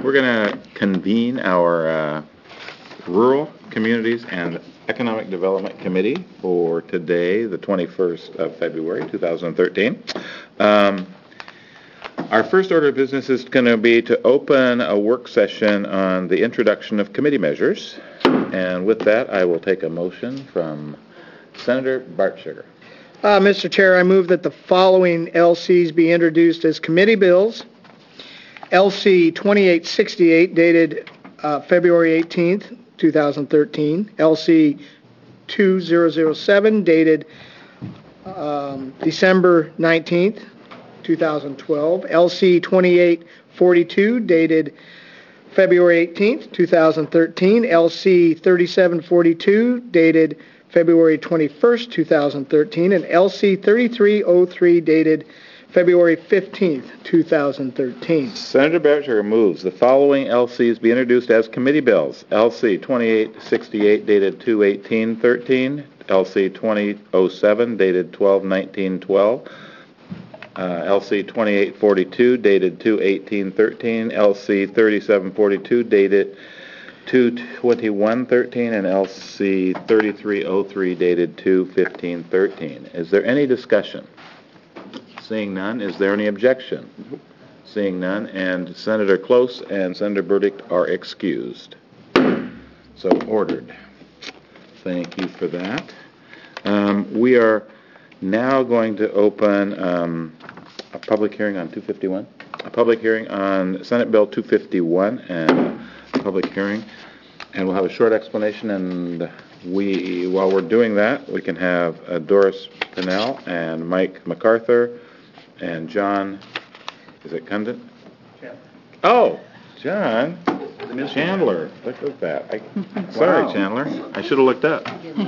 We're going to convene our Rural Communities and Economic Development Committee for today, the 21st of February, 2013. Our first order of business is going to be to open a work session on the introduction of committee measures. And with that, I will take a motion from Senator Bartschueger. Mr. Chair, I move that the following LCs be introduced as committee bills. LC 2868, dated February 18th, 2013. LC 2007, dated December 19th, 2012. LC 2842, dated February 18th, 2013. LC 3742, dated February 21st, 2013. And LC 3303, dated February 15th, 2013. Senator Bartschueger moves the following LCs be introduced as committee bills. LC 2868, dated 2/18/13. LC 2007, dated 12/19/12. LC 2842, dated 2/18/13. LC 3742, dated 2/21/13, and LC 3303, dated 2/15/13. Is there any discussion? Seeing none, is there any objection? Seeing none, and Senator Close and Senator Burdick are excused. So ordered. Thank you for that. We are now going to open a public hearing on 251. A public hearing on Senate Bill 251 and a public hearing. And we'll have a short explanation, and while we're doing that, we can have Doris Pennell and Mike MacArthur and John, is it Cundit? Chandler. Oh, John Chandler. Look at that. Sorry, Chandler. I should have looked up.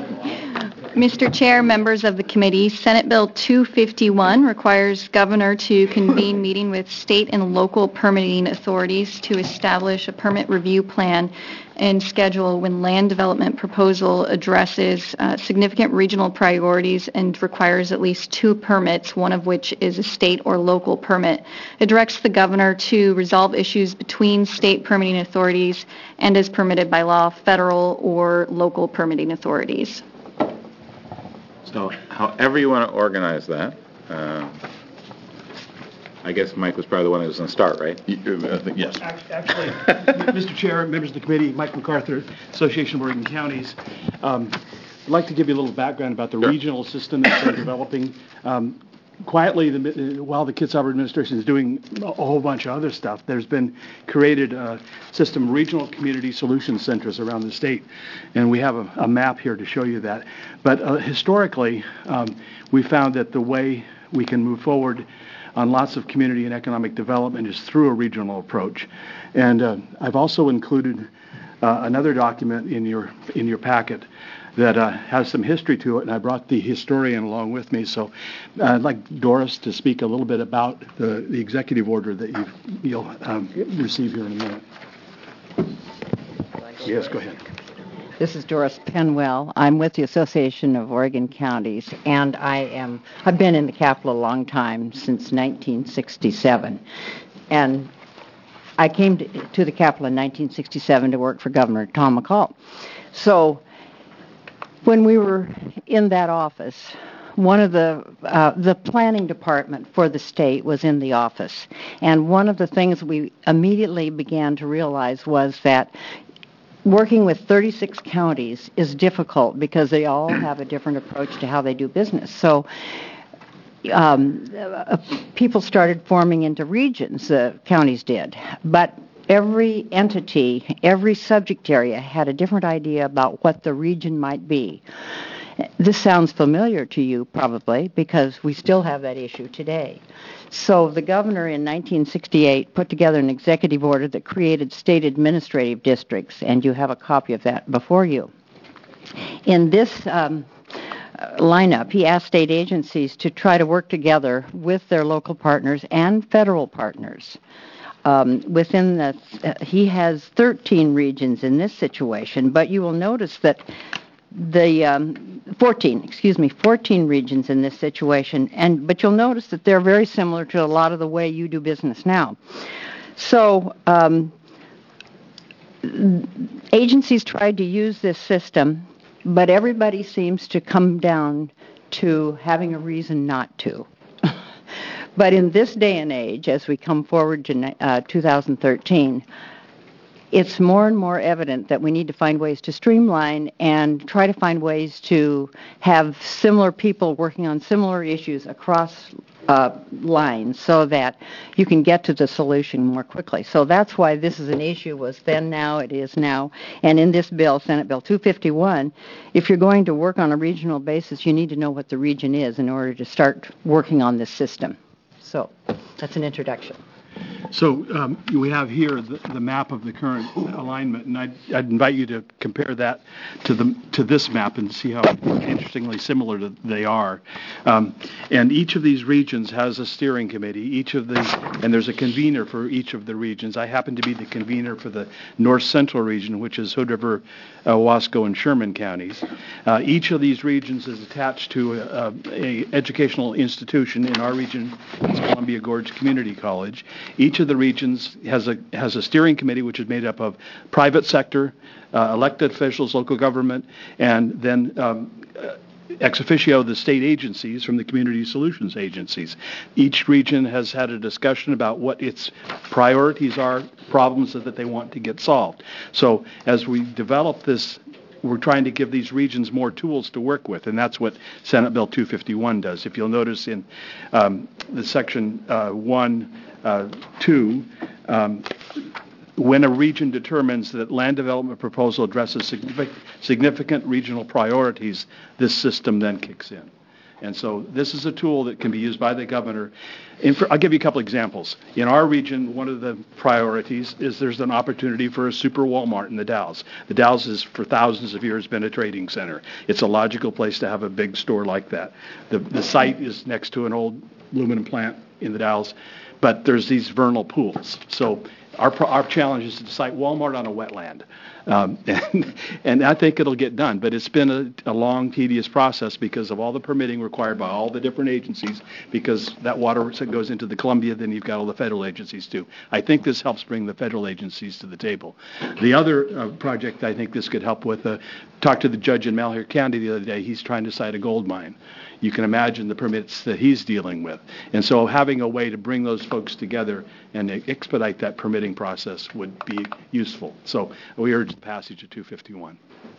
Mr. Chair, members of the committee, Senate Bill 251 requires governor to convene meeting with state and local permitting authorities to establish a permit review plan and schedule when land development proposal addresses significant regional priorities and requires at least 2 permits, one of which is a state or local permit. It directs the governor to resolve issues between state permitting authorities and, as permitted by law, federal or local permitting authorities. So however you want to organize that, I guess Mike was probably the one who was going to start, right? I think yes. Actually, Mr. Chair, members of the committee, Mike MacArthur, Association of Oregon Counties. I'd like to give you a little background about the regional system that we're developing. Quietly, while the Kitzhaber administration is doing a whole bunch of other stuff, there's been created a system of regional community solution centers around the state, and we have a map here to show you that. But historically, we found that the way we can move forward on lots of community and economic development is through a regional approach. And I've also included another document in your packet that has some history to it, and I brought the historian along with me. So I'd like Doris to speak a little bit about the executive order that you'll receive here in a minute. Yes, go ahead. This is Doris Penwell. I'm with the Association of Oregon Counties, and I've been in the Capitol a long time, since 1967. And I came to the Capitol in 1967 to work for Governor Tom McCall. So when we were in that office, one of the planning department for the state was in the office. And one of the things we immediately began to realize was that working with 36 counties is difficult because they all have a different approach to how they do business. So people started forming into regions, the counties did. But every entity, every subject area had a different idea about what the region might be. This sounds familiar to you probably because we still have that issue today. So the governor in 1968 put together an executive order that created state administrative districts, and you have a copy of that before you. In this lineup, he asked state agencies to try to work together with their local partners and federal partners. He has 13 regions in this situation, but you will notice that 14 regions in this situation, but you'll notice that they're very similar to a lot of the way you do business now. So agencies tried to use this system, but everybody seems to come down to having a reason not to. But in this day and age, as we come forward to 2013, it's more and more evident that we need to find ways to streamline and try to find ways to have similar people working on similar issues across lines so that you can get to the solution more quickly. So that's why this is an issue, was then, now, it is now. And in this bill, Senate Bill 251, if you're going to work on a regional basis, you need to know what the region is in order to start working on this system. So that's an introduction. So we have here the map of the current alignment, and I'd invite you to compare that to this map and see how interestingly similar they are. And each of these regions has a steering committee. And there's a convener for each of the regions. I happen to be the convener for the North Central region, which is Hood River, Wasco, and Sherman counties. Each of these regions is attached to a educational institution. In our region, it's Columbia Gorge Community College. Each of the regions has a steering committee, which is made up of private sector, elected officials, local government, and then ex officio the state agencies from the community solutions agencies. Each region has had a discussion about what its priorities are, problems that they want to get solved. So as we develop this, we're trying to give these regions more tools to work with, and that's what Senate Bill 251 does. If you'll notice in the section 1(2), when a region determines that land development proposal addresses significant regional priorities, this system then kicks in. And so this is a tool that can be used by the governor. I'll give you a couple examples. In our region, one of the priorities is there's an opportunity for a super Walmart in the Dalles. The Dalles has for thousands of years been a trading center. It's a logical place to have a big store like that. The site is next to an old aluminum plant in the Dalles, but there's these vernal pools. So our challenge is to site Walmart on a wetland. And I think it'll get done, but it's been a long, tedious process because of all the permitting required by all the different agencies, because that water goes into the Columbia, then you've got all the federal agencies too. I think this helps bring the federal agencies to the table. The other project I think this could help with, talked to the judge in Malheur County the other day. He's trying to site a gold mine. You can imagine the permits that he's dealing with. And so having a way to bring those folks together and expedite that permitting process would be useful. So we urge the passage of 251.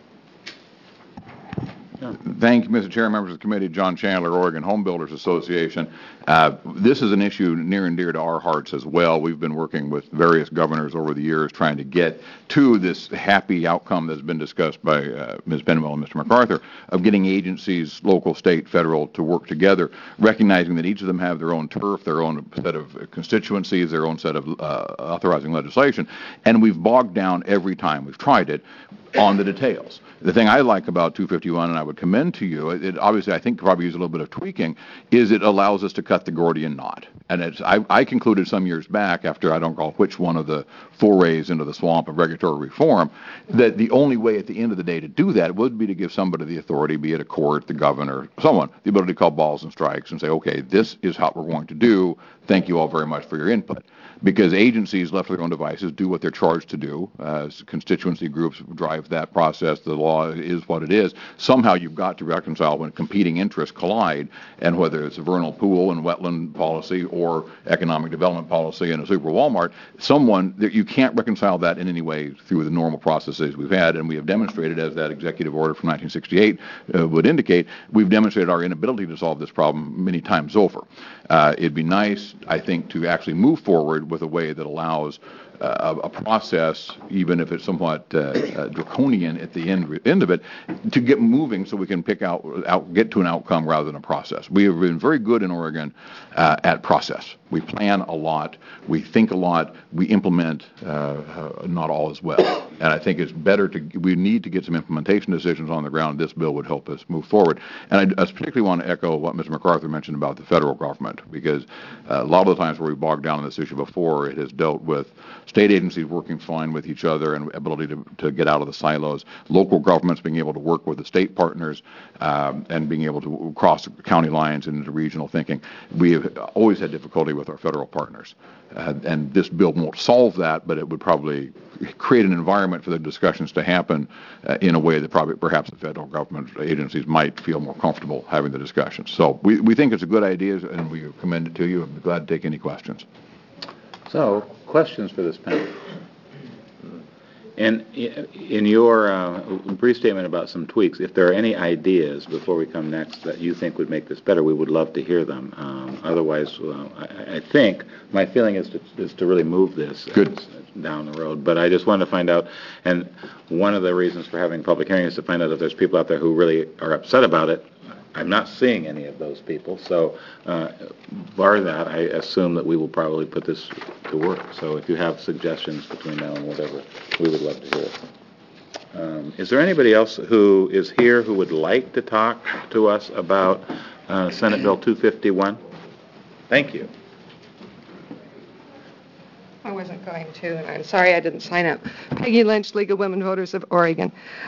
Thank you, Mr. Chair, members of the committee. John Chandler, Oregon Home Builders Association. This is an issue near and dear to our hearts as well. We've been working with various governors over the years trying to get to this happy outcome that's been discussed by Ms. Penwell and Mr. MacArthur of getting agencies, local, state, federal, to work together, recognizing that each of them have their own turf, their own set of constituencies, their own set of authorizing legislation, and we've bogged down every time we've tried it on the details. The thing I like about 251, and I would commend to you, it obviously I think probably use a little bit of tweaking, is it allows us to cut the Gordian knot. And I concluded some years back, after I don't recall which one of the forays into the swamp of regulatory reform, that the only way at the end of the day to do that would be to give somebody the authority, be it a court, the governor, someone, the ability to call balls and strikes and say, okay, this is how we're going to do. Thank you all very much for your input. Because agencies left to their own devices do what they're charged to do. Constituency groups drive that process. The law is what it is. Somehow you've got to reconcile when competing interests collide, and whether it's a vernal pool and wetland policy or economic development policy and a super Walmart, you can't reconcile that in any way through the normal processes we've had, and we have demonstrated, as that executive order from 1968 would indicate, we've demonstrated our inability to solve this problem many times over. It'd be nice, I think, to actually move forward with a way that allows a process, even if it's somewhat draconian at the end of it, to get moving so we can get to an outcome rather than a process. We have been very good in Oregon at process. We plan a lot, we think a lot, we implement not all as well. And I think it's better we need to get some implementation decisions on the ground. This bill would help us move forward. And I particularly want to echo what Mr. MacArthur mentioned about the federal government, because a lot of the times where we bogged down on this issue before, it has dealt with state agencies working fine with each other and ability to get out of the silos, local governments being able to work with the state partners and being able to cross county lines into regional thinking. We have always had difficulty with our federal partners. And this bill won't solve that, but it would probably create an environment requirement for the discussions to happen in a way that perhaps the federal government agencies might feel more comfortable having the discussions. So we think it's a good idea, and we commend it to you. I'd be glad to take any questions. So, questions for this panel? And in your brief statement about some tweaks, if there are any ideas before we come next that you think would make this better, we would love to hear them. Otherwise, I think my feeling is to really move this down the road. But I just wanted to find out, and one of the reasons for having public hearing is to find out if there's people out there who really are upset about it. I'm not seeing any of those people, so bar that, I assume that we will probably put this to work. So if you have suggestions between now and whatever, we would love to hear it. Is there anybody else who is here who would like to talk to us about Senate Bill 251? Thank you. I wasn't going to, and I'm sorry I didn't sign up. Peggy Lynch, League of Women Voters of Oregon.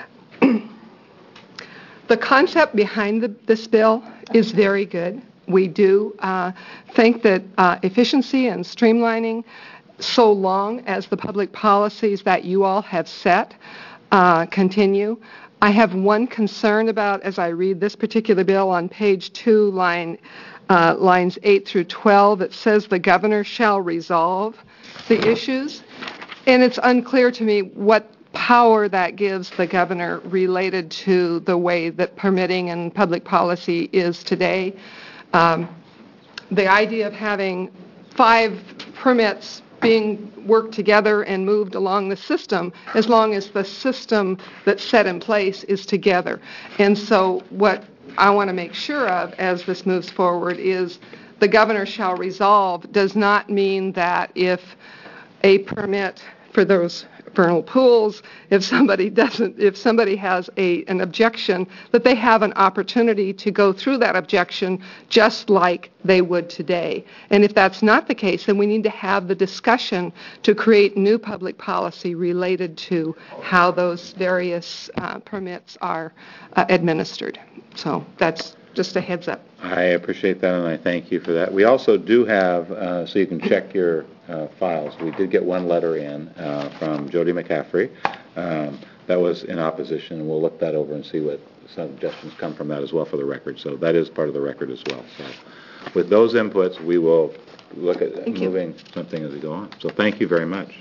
The concept behind this bill is very good. We do think that efficiency and streamlining, so long as the public policies that you all have set continue. I have one concern about, as I read this particular bill on page 2, lines 8 through 12, it says the governor shall resolve the issues, and it's unclear to me what power that gives the governor related to the way that permitting and public policy is today. The idea of having 5 permits being worked together and moved along the system, as long as the system that's set in place is together. And so what I want to make sure of as this moves forward is the governor shall resolve does not mean that if a permit for those vernal pools, if somebody has an objection, that they have an opportunity to go through that objection just like they would today. And if that's not the case, then we need to have the discussion to create new public policy related to how those various permits are administered. So that's just a heads up. I appreciate that, and I thank you for that. We also do have, so you can check your files, we did get one letter in from Jody McCaffrey that was in opposition, and we'll look that over and see what suggestions come from that as well for the record. So that is part of the record as well. So with those inputs, we will look at moving something as we go on. So thank you very much.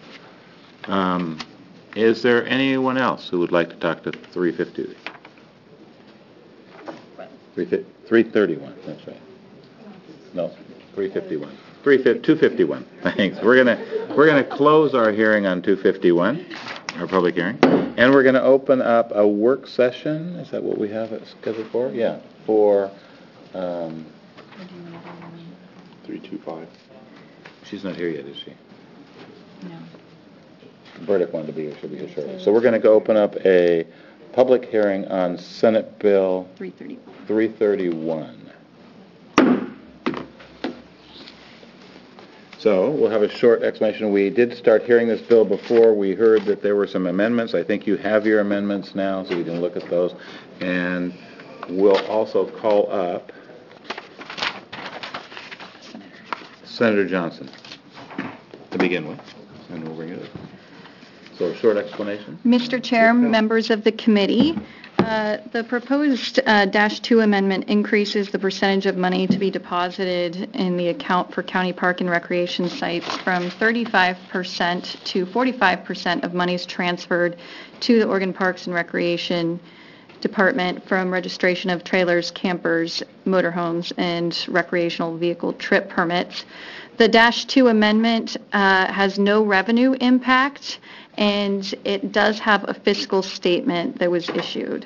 Is there anyone else who would like to talk to 350? 331, that's right. No, 351. 251, thanks. We're gonna close our hearing on 251, our public hearing, and we're gonna open up a work session. Is that what we have it scheduled for? Yeah, for 325. She's not here yet, is she? No. Burdick wanted to be here, she'll be here shortly. So we're gonna go open up a public hearing on Senate Bill 331. So we'll have a short explanation. We did start hearing this bill before. We heard that there were some amendments. I think you have your amendments now, so we can look at those. And we'll also call up Senator Johnson to begin with, and we'll bring it up. So a short explanation. Mr. Chair, members of the committee, the proposed -2 amendment increases the percentage of money to be deposited in the account for county park and recreation sites from 35% to 45% of monies transferred to the Oregon Parks and Recreation Department from registration of trailers, campers, motorhomes, and recreational vehicle trip permits. The -2 amendment has no revenue impact, and it does have a fiscal statement that was issued.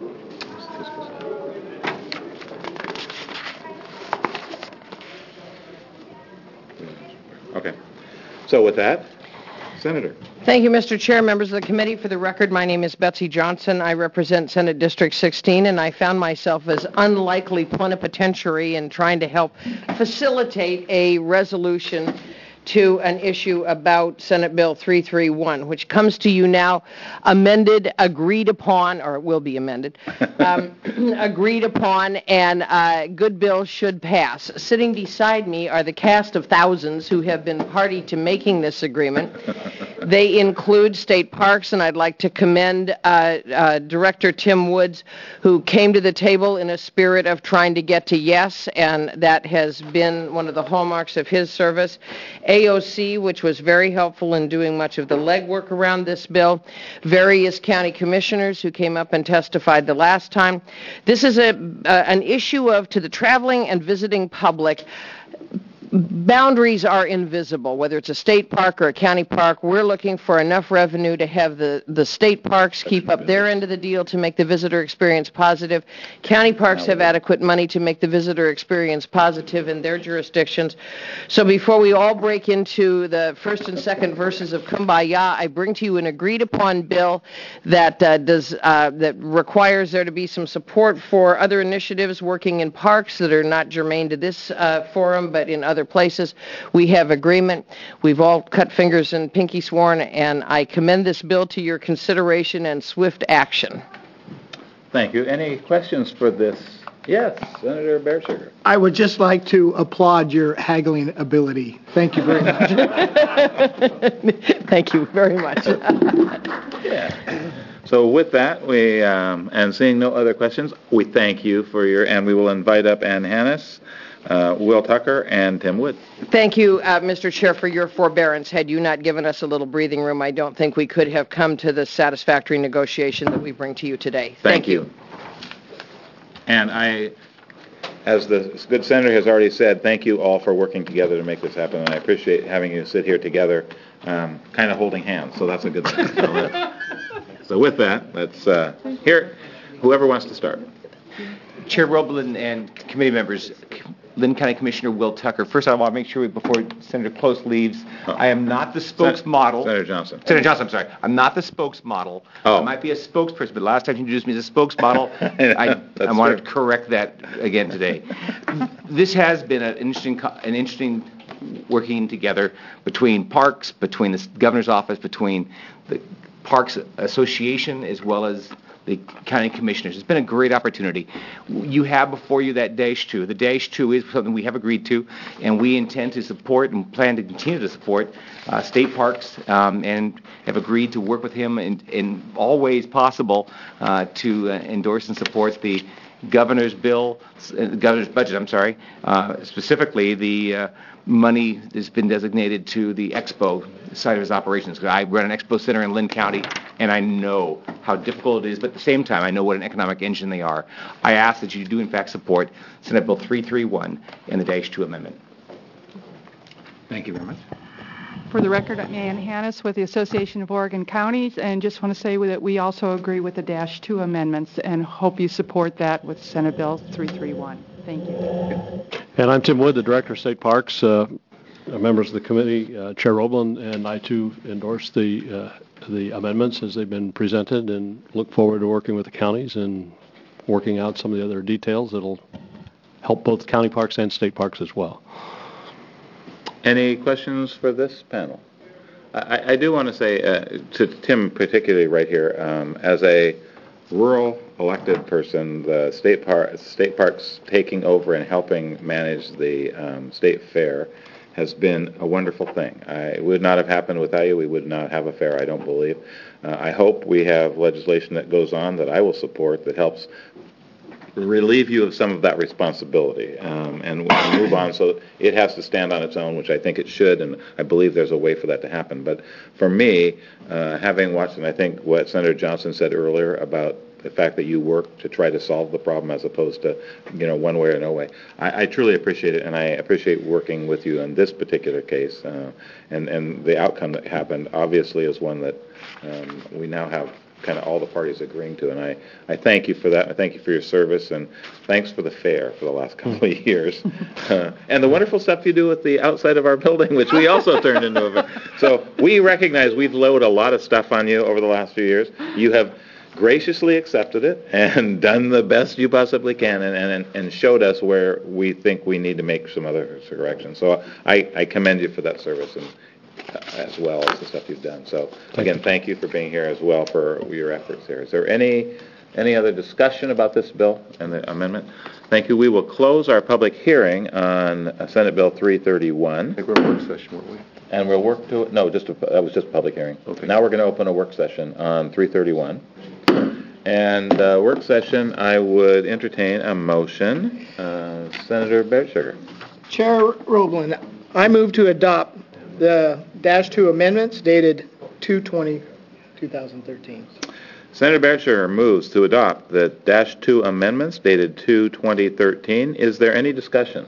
Okay. So with that, Senator. Thank you, Mr. Chair, members of the committee. For the record, my name is Betsy Johnson. I represent Senate District 16, and I found myself as unlikely plenipotentiary in trying to help facilitate a resolution to an issue about Senate Bill 331, which comes to you now amended, agreed upon, or it will be amended, agreed upon, and good bill should pass. Sitting beside me are the cast of thousands who have been party to making this agreement. They include state parks, and I'd like to commend Director Tim Woods, who came to the table in a spirit of trying to get to yes, and that has been one of the hallmarks of his service. AOC, which was very helpful in doing much of the legwork around this bill. Various county commissioners who came up and testified the last time. This is an issue of, to the traveling and visiting public, boundaries are invisible, whether it's a state park or a county park. We're looking for enough revenue to have the state parks keep up their end of the deal to make the visitor experience positive. County parks have adequate money to make the visitor experience positive in their jurisdictions. So before we all break into the first and second verses of Kumbaya, I bring to you an agreed-upon bill that that requires there to be some support for other initiatives working in parks that are not germane to this forum, but in other places. We have agreement. We've all cut fingers and pinky sworn, and I commend this bill to your consideration and swift action. Thank you. Any questions for this? Yes, Senator Bearsugar. I would just like to applaud your haggling ability. Thank you very much. Thank you very much. Yeah. So with that, we and seeing no other questions, we thank you for your, and we will invite up Ann Hannis, Will Tucker, and Tim Wood. Thank you, Mr. Chair, for your forbearance. Had you not given us a little breathing room, I don't think we could have come to the satisfactory negotiation that we bring to you today. Thank you. And I, as the good senator has already said, thank you all for working together to make this happen, and I appreciate having you sit here together, kind of holding hands, so that's a good thing. So with that, let's hear whoever wants to start. Chair Roblin and committee members, Lynn County Commissioner Will Tucker. First, I want to make sure before Senator Close leaves, I am not the spokesmodel. Senator Johnson. Senator Johnson, I'm sorry. I'm not the spokesmodel. Oh. I might be a spokesperson, but last time you introduced me as a spokesmodel, I wanted to correct that again today. This has been an interesting working together between parks, between the governor's office, between the Parks Association, as well as the county commissioners. It's been a great opportunity. You have before you that Dash 2. The Dash 2 is something we have agreed to, and we intend to support and plan to continue to support state parks, and have agreed to work with him in all ways possible to endorse and support the governor's bill, governor's budget, I'm sorry, specifically the money has been designated to the Expo side of his operations. I run an Expo Center in Lynn County, and I know how difficult it is, but at the same time, I know what an economic engine they are. I ask that you do, in fact, support Senate Bill 331 and the Dash 2 amendment. Thank you very much. For the record, I'm Ann Hannis with the Association of Oregon Counties, and just want to say that we also agree with the Dash 2 amendments and hope you support that with Senate Bill 331. Thank you. And I'm Tim Wood, the Director of State Parks. Members of the committee, Chair Roblin, and I too endorse the amendments as they've been presented, and look forward to working with the counties and working out some of the other details that'll help both county parks and state parks as well. Any questions for this panel? I do want to say to Tim particularly right here, as a rural elected person, the state parks taking over and helping manage the state fair has been a wonderful thing. It would not have happened without you. We would not have a fair, I don't believe. I hope we have legislation that goes on that I will support that helps relieve you of some of that responsibility, and we'll move on. So it has to stand on its own, which I think it should, and I believe there's a way for that to happen. But for me, having watched, and I think what Senator Johnson said earlier about the fact that you work to try to solve the problem as opposed to, one way or no way, I truly appreciate it, and I appreciate working with you in this particular case. And the outcome that happened obviously is one that we now have kind of all the parties agreeing to, and I thank you for that. I thank you for your service, and thanks for the fair for the last couple of years, and the wonderful stuff you do with the outside of our building, which we also turned into a fair. So we recognize we've loaded a lot of stuff on you over the last few years. You have graciously accepted it and done the best you possibly can, and showed us where we think we need to make some other corrections. So I commend you for that service, and as well as the stuff you've done. So again, thank you for being here as well for your efforts here. Is there any Any other discussion about this bill and the amendment? Thank you. We will close our public hearing on Senate Bill 331. I think we're in a work session, weren't we? And we'll work to, no, that was just a public hearing. Okay. Now we're going to open a work session on 331. And work session, I would entertain a motion. Senator Bearsugar. Chair Roblin, I move to adopt the -2 amendments dated 2/20/2013. Senator Bearsugar moves to adopt the -2 amendments dated 2/2013. Is there any discussion?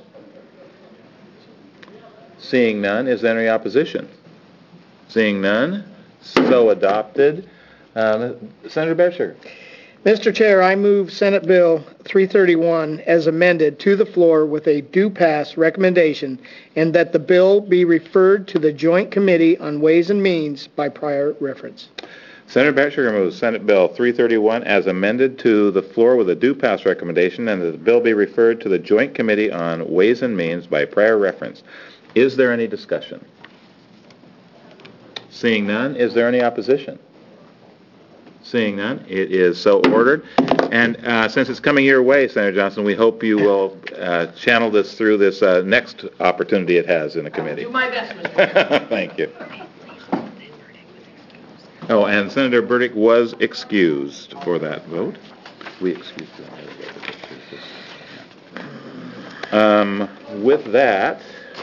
Seeing none, is there any opposition? Seeing none, so adopted. Senator Bearsugar. Mr. Chair, I move Senate Bill 331 as amended to the floor with a due pass recommendation, and that the bill be referred to the Joint Committee on Ways and Means by prior reference. Senator Bearsugar moves Senate Bill 331 as amended to the floor with a due pass recommendation, and that the bill be referred to the Joint Committee on Ways and Means by prior reference. Is there any discussion? Seeing none, is there any opposition? Seeing none, it is so ordered. And since it's coming your way, Senator Johnson, we hope you will channel this through this next opportunity it has in the committee. Do my best, Mr. Chairman. Thank you. Oh, and Senator Burdick was excused for that vote. We excused him. With that,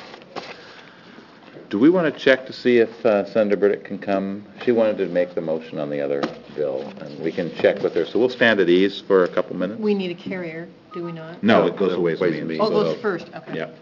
do we want to check to see if Senator Burdick can come? She wanted to make the motion on the other bill, and we can check with her. So we'll stand at ease for a couple minutes. We need a carrier, do we not? No, it goes to Ways and Means. Oh, it goes first, okay. Yeah.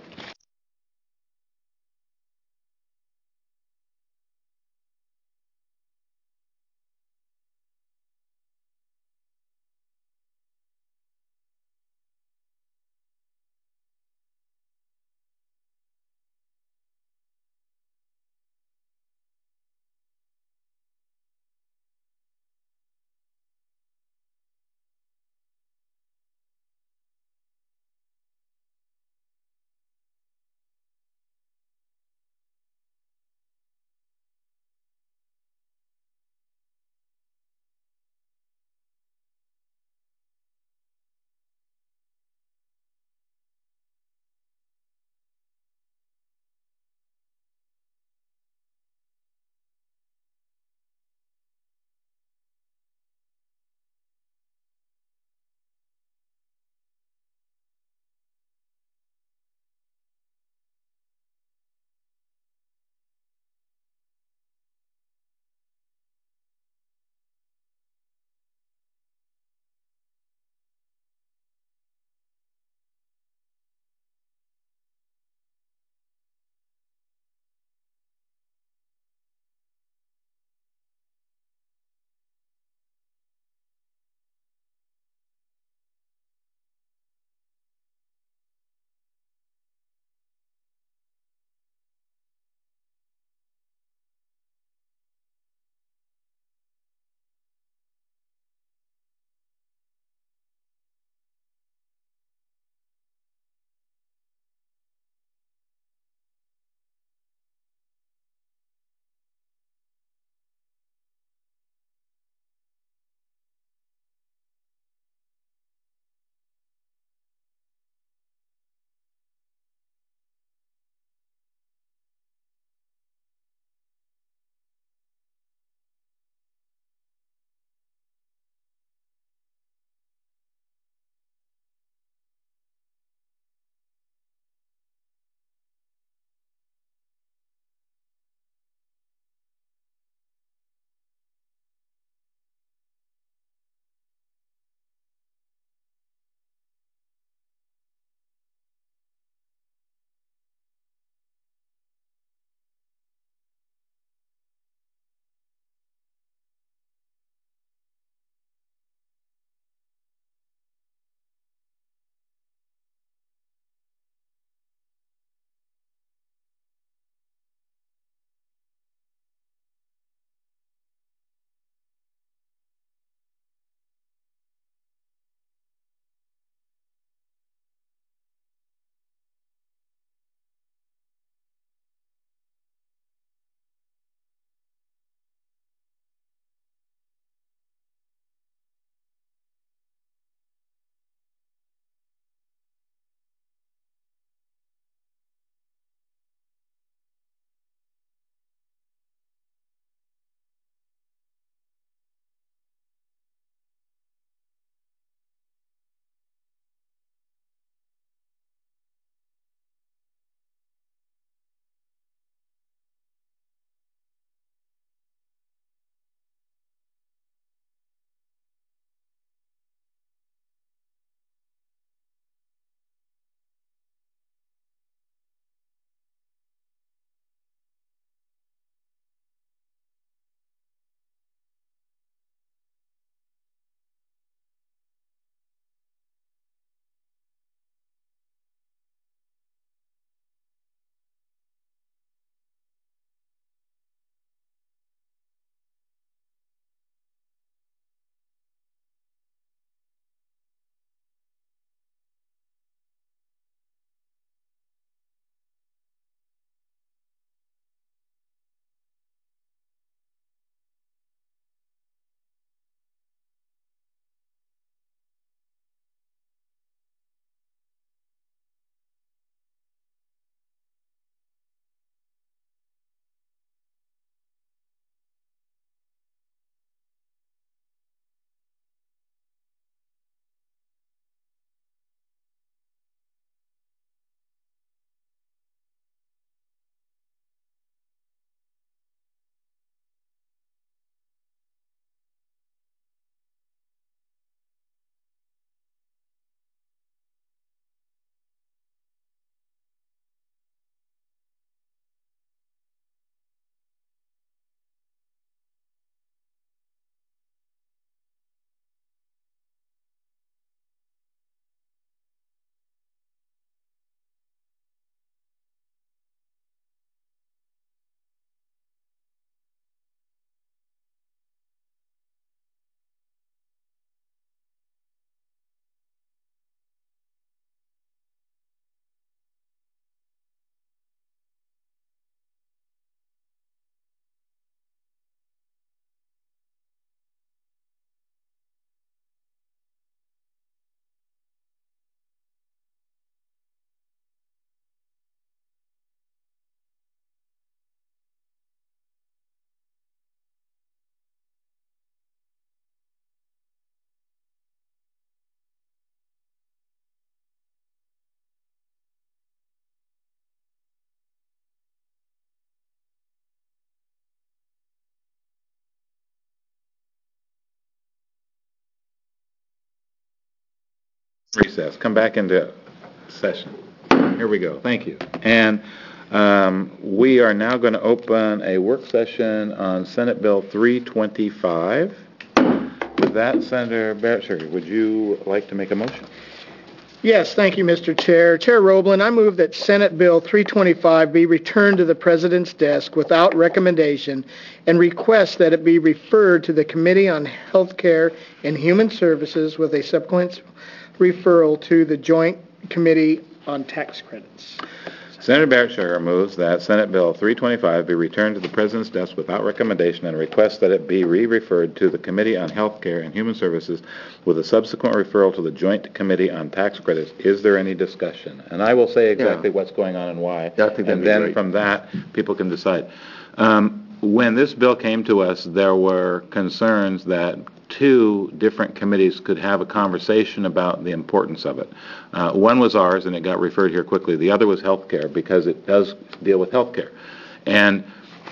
recess, come back into session. Here we go, thank you. And we are now going to open a work session on Senate Bill 325. With that, Senator Barrett, would you like to make a motion? Yes, thank you, Mr. Chair. Chair Roblin, I move that Senate Bill 325 be returned to the President's desk without recommendation and request that it be referred to the Committee on Health Care and Human Services with a subsequent referral to the Joint Committee on Tax Credits. Senator Barrett moves that Senate Bill 325 be returned to the President's desk without recommendation and requests that it be re-referred to the Committee on Health Care and Human Services with a subsequent referral to the Joint Committee on Tax Credits. Is there any discussion? And I will say exactly what's going on and why, and then from that, people can decide. When this bill came to us, there were concerns that two different committees could have a conversation about the importance of it. One was ours, and it got referred here quickly. The other was healthcare, because it does deal with healthcare. And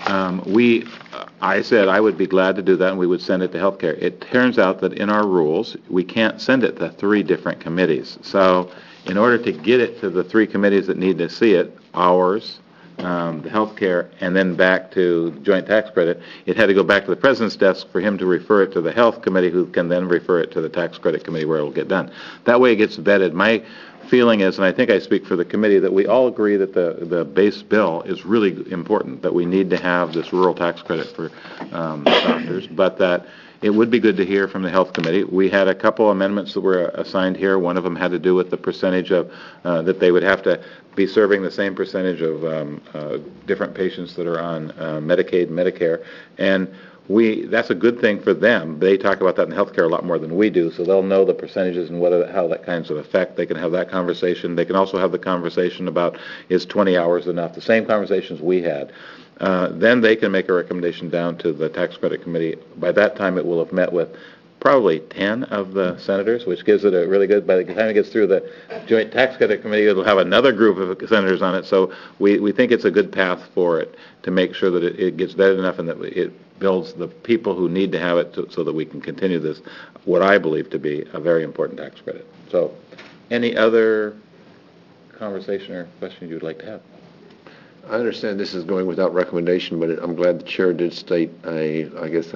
I said I would be glad to do that, and we would send it to healthcare. It turns out that in our rules, we can't send it to three different committees. So in order to get it to the three committees that need to see it, ours, the healthcare, and then back to joint tax credit, it had to go back to the President's desk for him to refer it to the Health Committee, who can then refer it to the Tax Credit Committee, where it will get done. That way it gets vetted. My feeling is, and I think I speak for the committee, that we all agree that the base bill is really important, that we need to have this rural tax credit for doctors, but that it would be good to hear from the Health Committee. We had a couple amendments that were assigned here. One of them had to do with the percentage of that they would have to be serving the same percentage of different patients that are on Medicaid and Medicare. And that's a good thing for them. They talk about that in healthcare a lot more than we do, so they'll know the percentages and how that kinds of affect. They can have that conversation. They can also have the conversation about, is 20 hours enough? The same conversations we had. Then they can make a recommendation down to the Tax Credit Committee. By that time, it will have met with probably 10 of the senators, which gives it a really good, by the time it gets through the Joint Tax Credit Committee, it'll have another group of senators on it. So we think it's a good path for it to make sure that it gets vetted enough and that it builds the people who need to have it so that we can continue this, what I believe to be a very important tax credit. So any other conversation or questions you'd like to have? I understand this is going without recommendation, but I'm glad the chair did state a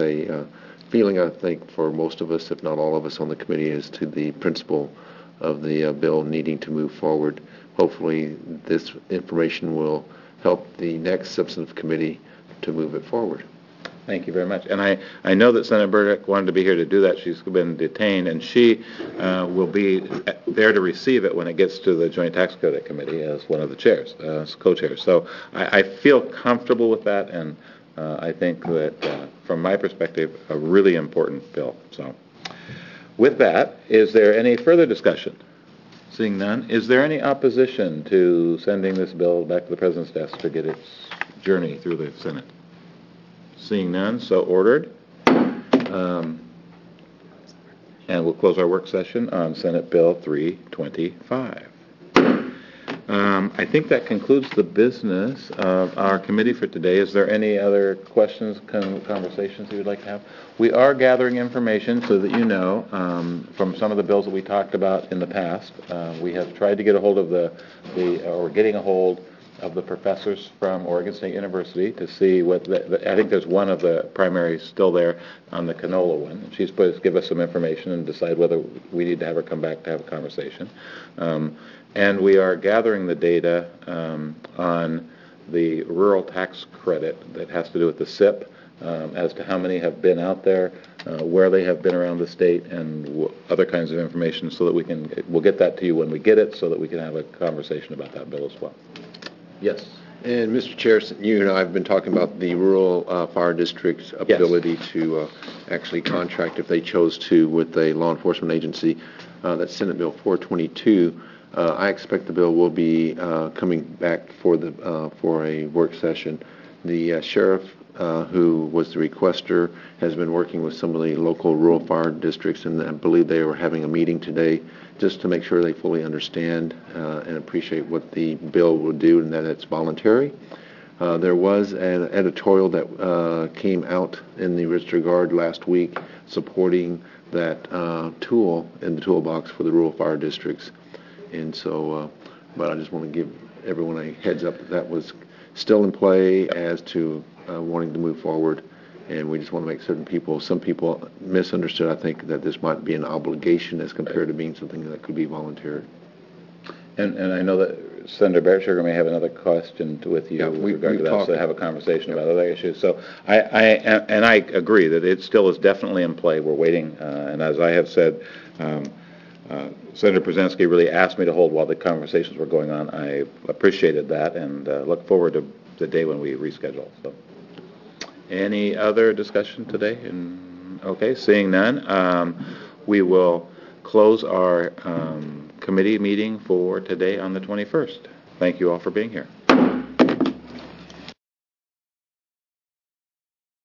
feeling, I think, for most of us, if not all of us on the committee, as to the principle of the bill needing to move forward. Hopefully this information will help the next substantive committee to move it forward. Thank you very much. And I know that Senator Burdick wanted to be here to do that. She's been detained, and she will be there to receive it when it gets to the Joint Tax Credit Committee as one of the chairs, as co-chairs. So I feel comfortable with that, and I think that, from my perspective, a really important bill. So with that, is there any further discussion? Seeing none, is there any opposition to sending this bill back to the President's desk to get its journey through the Senate? Seeing none, so ordered. And we'll close our work session on Senate Bill 325. I think that concludes the business of our committee for today. Is there any other questions, conversations you would like to have? We are gathering information so that you know from some of the bills that we talked about in the past. We have tried to get a hold of we're getting a hold of the professors from Oregon State University to see what I think there's one of the primaries still there on the canola one. She's supposed to give us some information and decide whether we need to have her come back to have a conversation. And we are gathering the data on the rural tax credit that has to do with the SIP, as to how many have been out there, where they have been around the state, and other kinds of information, so that we'll get that to you when we get it, so that we can have a conversation about that bill as well. Yes. And Mr. Chair, you and I have been talking about the rural fire district's ability to actually contract, if they chose to, with a law enforcement agency. That's Senate Bill 422. I expect the bill will be coming back for a work session. The sheriff, who was the requester, has been working with some of the local rural fire districts, and I believe they were having a meeting today just to make sure they fully understand and appreciate what the bill will do, and that it's voluntary. There was an editorial that came out in the Register-Guard last week supporting that tool in the toolbox for the rural fire districts. And so, but I just want to give everyone a heads up that that was still in play as to wanting to move forward. And we just want to make certain some people misunderstood, I think, that this might be an obligation as compared to being something that could be voluntary. And I know that Senator Bearsugar may have another question with you with regard to that, so have a conversation about other issues. So I agree that it still is definitely in play. We're waiting, and as I have said, Senator Brzezinski really asked me to hold while the conversations were going on. I appreciated that and look forward to the day when we reschedule. So, any other discussion today? Okay, seeing none, we will close our committee meeting for today on the 21st. Thank you all for being here.